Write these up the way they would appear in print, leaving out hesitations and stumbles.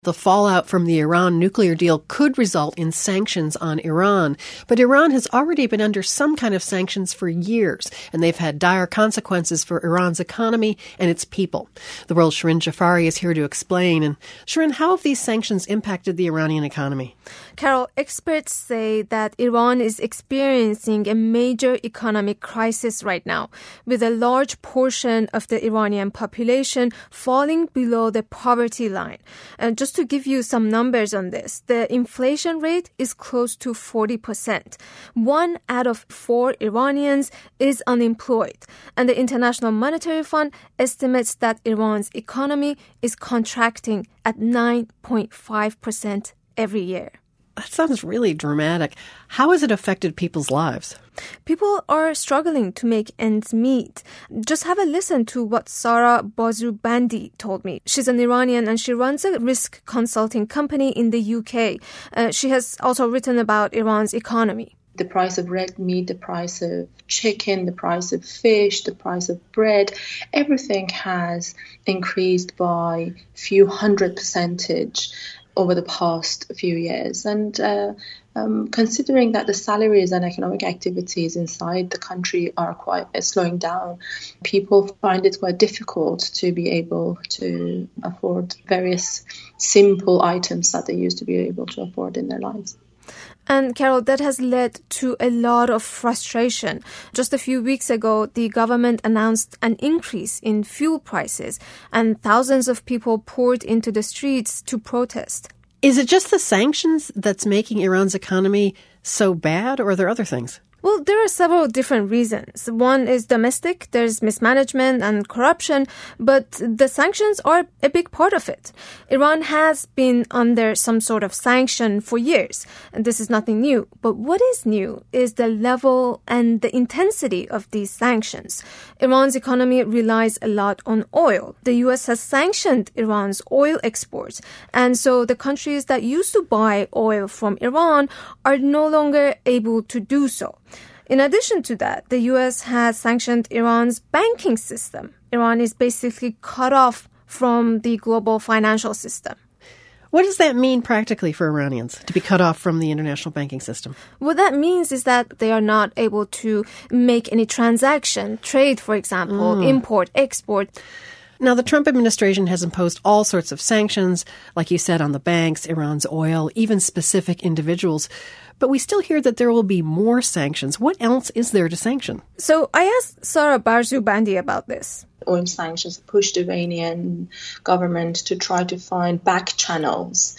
The fallout from the Iran nuclear deal could result in sanctions on Iran. But Iran has already been under some kind of sanctions for years, and they've had dire consequences for Iran's economy and its people. The World's Shirin Jafari is here to explain. And Shirin, how have these sanctions impacted the Iranian economy? Carol, experts say that Iran is experiencing a major economic crisis right now, with a large portion of the Iranian population falling below the poverty line. And just to give you some numbers on this, the inflation rate is close to 40%. 1 out of 4 Iranians is unemployed. And the International Monetary Fund estimates that Iran's economy is contracting at 9.5% every year. That sounds really dramatic. How has it affected people's lives? People are struggling to make ends meet. Just have a listen to what Sara Bazubandi told me. She's an Iranian and she runs a risk consulting company in the UK. She has also written about Iran's economy. The price of red meat, the price of chicken, the price of fish, the price of bread, everything has increased by a few hundred percentage over the past few years. And considering that the salaries and economic activities inside the country are quite slowing down, people find it quite difficult to be able to afford various simple items that they used to be able to afford in their lives. And Carol, that has led to a lot of frustration. Just a few weeks ago, the government announced an increase in fuel prices, and thousands of people poured into the streets to protest. Is it just the sanctions that's making Iran's economy so bad, or are there other things? Well, there are several different reasons. One is domestic, there's mismanagement and corruption, but the sanctions are a big part of it. Iran has been under some sort of sanction for years, and this is nothing new. But what is new is the level and the intensity of these sanctions. Iran's economy relies a lot on oil. The U.S. has sanctioned Iran's oil exports, and so the countries that used to buy oil from Iran are no longer able to do so. In addition to that, the U.S. has sanctioned Iran's banking system. Iran is basically cut off from the global financial system. What does that mean practically for Iranians, to be cut off from the international banking system? What that means is that they are not able to make any transaction, trade, for example, import, export. Now, the Trump administration has imposed all sorts of sanctions, like you said, on the banks, Iran's oil, even specific individuals. But we still hear that there will be more sanctions. What else is there to sanction? So I asked Sara Bazubandi about this. Oil sanctions pushed the Iranian government to try to find back channels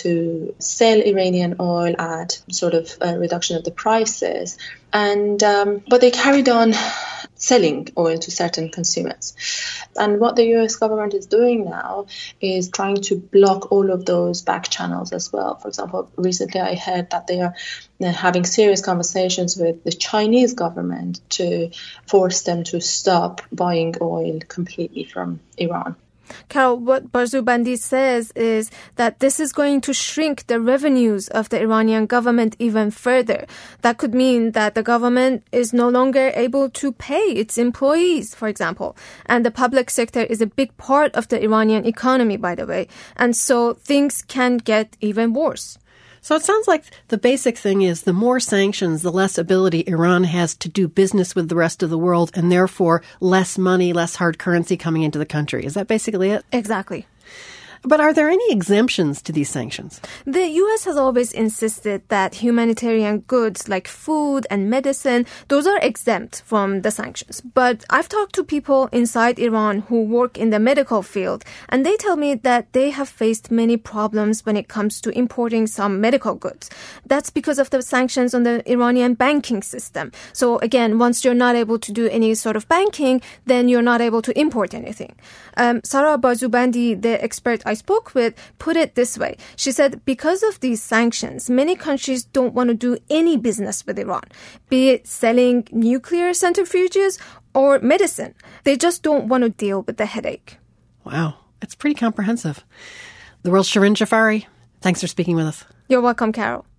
to sell Iranian oil at sort of a reduction of the prices. And but they carried on selling oil to certain consumers. And what the US government is doing now is trying to block all of those back channels as well. For example, recently I heard that they are having serious conversations with the Chinese government to force them to stop buying oil completely from Iran. Carol, what Bazubandi says is that this is going to shrink the revenues of the Iranian government even further. That could mean that the government is no longer able to pay its employees, for example. And the public sector is a big part of the Iranian economy, by the way. And so things can get even worse. So it sounds like the basic thing is the more sanctions, the less ability Iran has to do business with the rest of the world, and therefore less money, less hard currency coming into the country. Is that basically it? Exactly. But are there any exemptions to these sanctions? The U.S. has always insisted that humanitarian goods like food and medicine, those are exempt from the sanctions. But I've talked to people inside Iran who work in the medical field, and they tell me that they have faced many problems when it comes to importing some medical goods. That's because of the sanctions on the Iranian banking system. So again, once you're not able to do any sort of banking, then you're not able to import anything. Sara Bazubandi, the expert I spoke with, put it this way. She said, because of these sanctions, many countries don't want to do any business with Iran, be it selling nuclear centrifuges or medicine. They just don't want to deal with the headache. Wow, it's pretty comprehensive. The World's Shirin Jafari, thanks for speaking with us. You're welcome, Carol.